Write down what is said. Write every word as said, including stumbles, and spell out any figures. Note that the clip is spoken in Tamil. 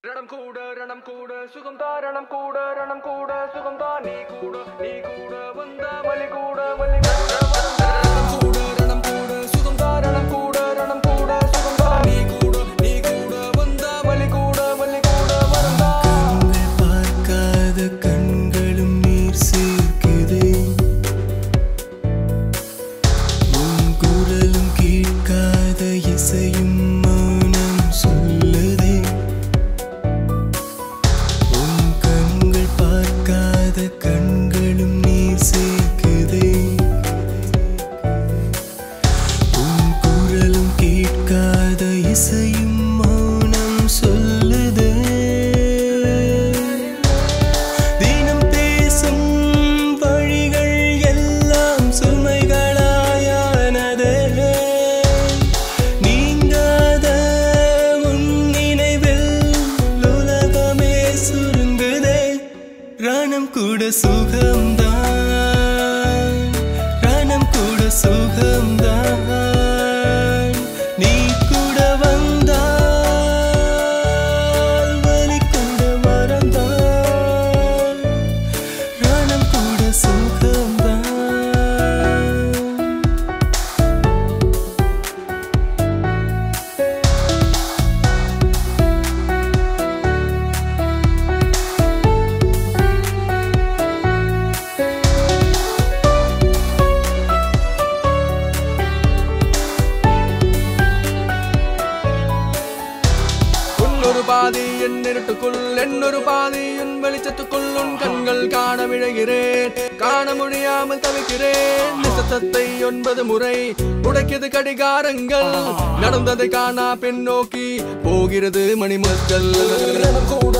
ரணம் கூட ரணம் கூட சுகம்தா ரணம் கூட ரணம் கூட சுகம்தா நீ கூட நீ கூட வந்த வலி கூட வலி கூட வந்த ரணம் கூட ரணம் கூட சுகம்தா ரணம் கூட ரணம் கூட சுகம்தா நீ கூட நீ கூட வந்த வலி கூட வலி கூட வந்தா கண்கள் பார்க்காத கண்களும் நீர் சேர்க்குதே உன் குரலும் கேட்காத இசையும் மௌனம் சொல்லுதே உன் கண்கள் பார்க்காத கண்களும் நீர் சேர்க்குதே உன் குரலும் கேட்காத இசையும் மௌனம் சொல்லுதே தினம் பேசும் வழிகள் எல்லாம் சுமைகளாயானதே நீங்காத உன் நினைவில் உலகமே சுருங்குதே ரணம் கூட சுகம்தான் ரணம் கூட சுகம்தான் நீ கூட வந்தால் வலி கூட மறந்தால் ரணம் கூட சுகம்தான் உன்னொரு பாதி என் இருட்டுக்குள் என்னொரு பாதி என் வெளிச்சத்துக்குள் உன் கண்கள் காண விழைகிறேன் காண முடியாமல் தவிக்கிறேன் நிசத்தத்தை ஒன்பது முறை உடைக்கிறது கடிகாரங்கள் நடந்ததை காணா பின்னோக்கி போகிறது மணிமக்கள்